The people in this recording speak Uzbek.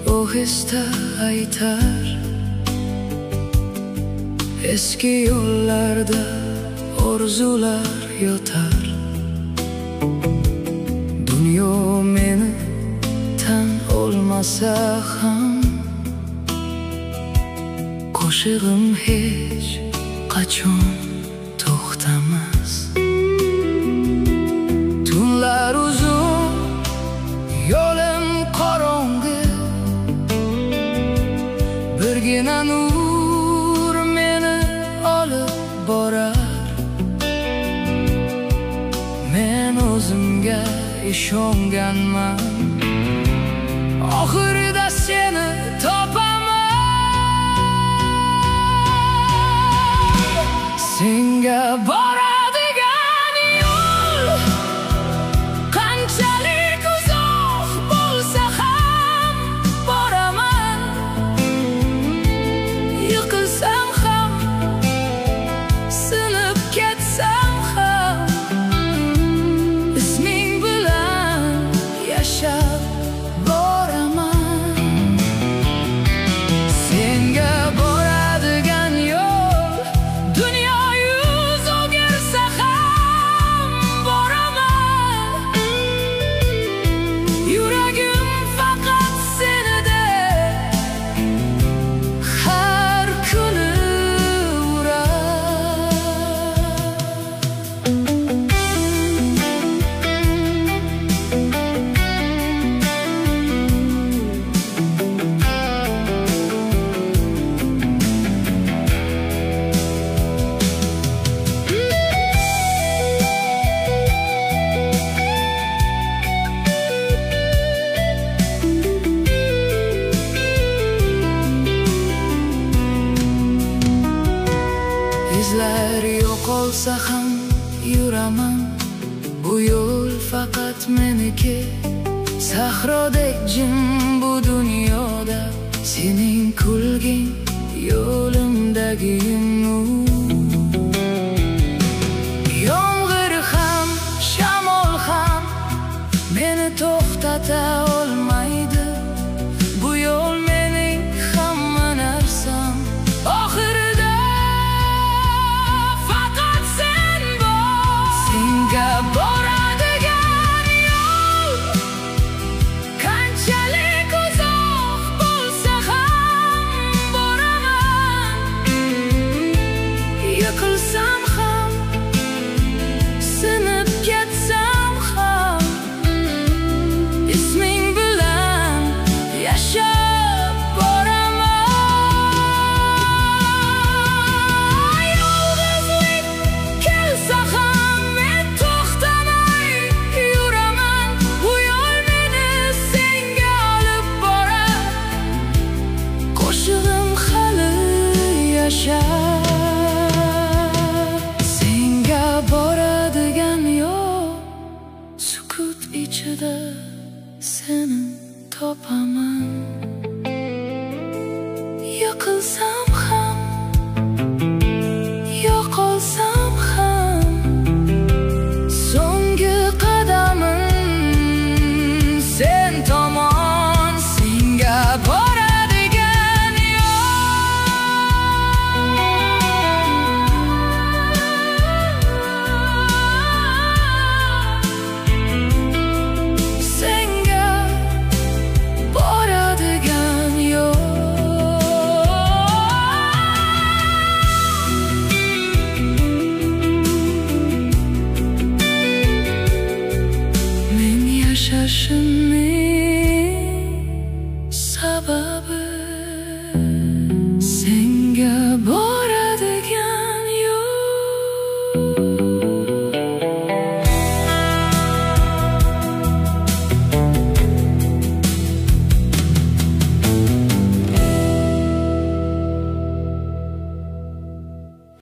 ohista aytar, eski yo'llarda orzular yotar. Dunyo meni tan olmasa ham, qo'shig'im hech qachon to'xtamas. Tunlar uzun, yo'lim qorong'i, birgina nur meni olib borar. Men o'zimga ishonganman, oxirida seni topaman. Senga boradigan yo'l qanchalik uzoq bo'lsa ham boraman. Yiqilsam ham, sinib ketsam ham, isming bilan yashab boraman. Senga boradigan yo'l dunyo yuz o'girsa ham boraman. Yuragim faqat senida har kuni urar. Izlar yo'qolsa ham yuraman, bu yo'l faqat meniki. Sahrodek jim bu dunyoda, sening kulging yo'limdagi nur. Yomg'ir ham, shamol ham meni to'xtata olmaydi. Bu yo'l mening hamma narsam, oxirida faqat sen bor. Senga boradigan yo'l qanchalik uzoq bo'lsa ham boraman. Yiqilsam ham, sinib ketsam ham, isming bilan yashab boraman. Yolg'izlik kelsa ham men to'xtamay yuraman. Bu yo'l meni senga olib borar. Qo'shig'im hali yashar. Senga boradigan yo'l, sukut ichida seni topaman. Yiqilsam